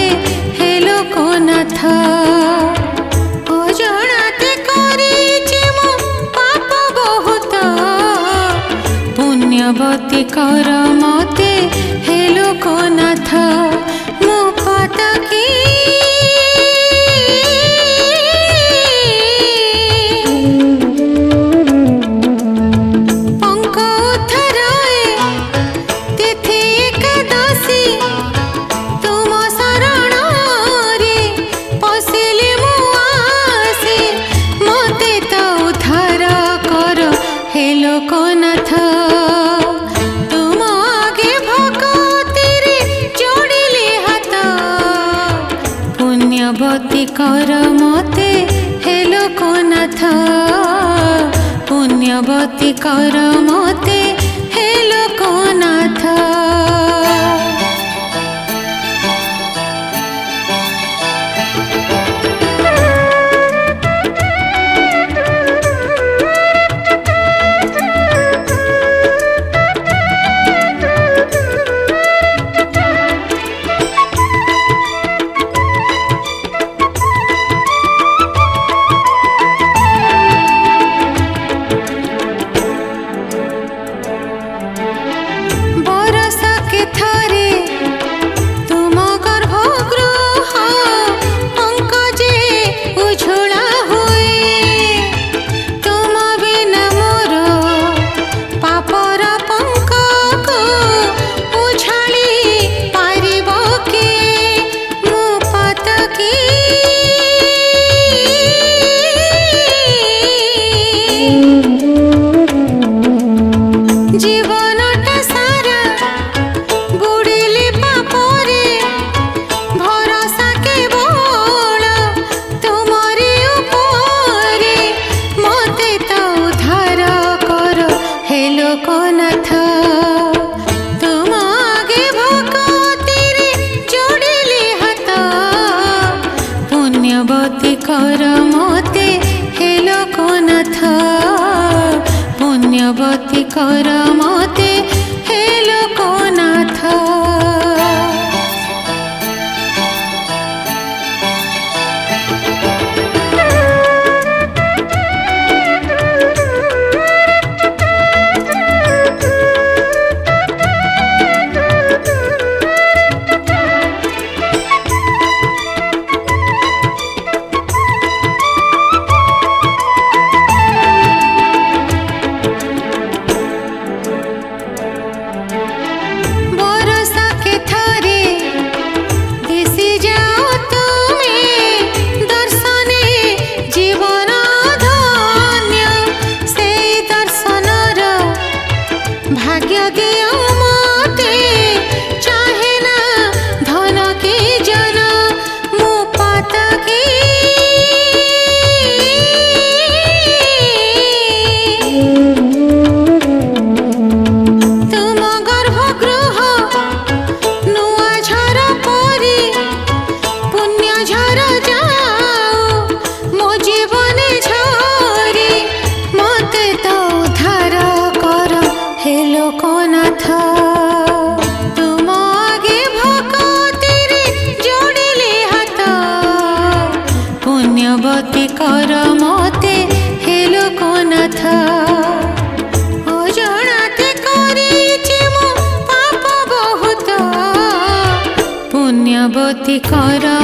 हे लोकनाथ अजणाते करिछि मो पाप बहुत पुण्यवती कर मते हे लोकनाथ मो पातकी लोकनाथ तुम आगे भगति रे जोड़िले हाथ पुण्यवती कर मते हे लोकनाथ पुण्यवती कर मते हे लोकनाथ लोकनाथ तुम आगे भगति रे जोड़िले हाथ पुण्यवती कर मते हे लोकनाथ पुण्यवती कर मते हे लोकनाथ लोकनाथ तुम आगे भगति रे जोड़िले हाथ पुण्यवती कर मते हे लोकनाथ अजणाते करिछि मो पाप बहुत पुण्यवती कर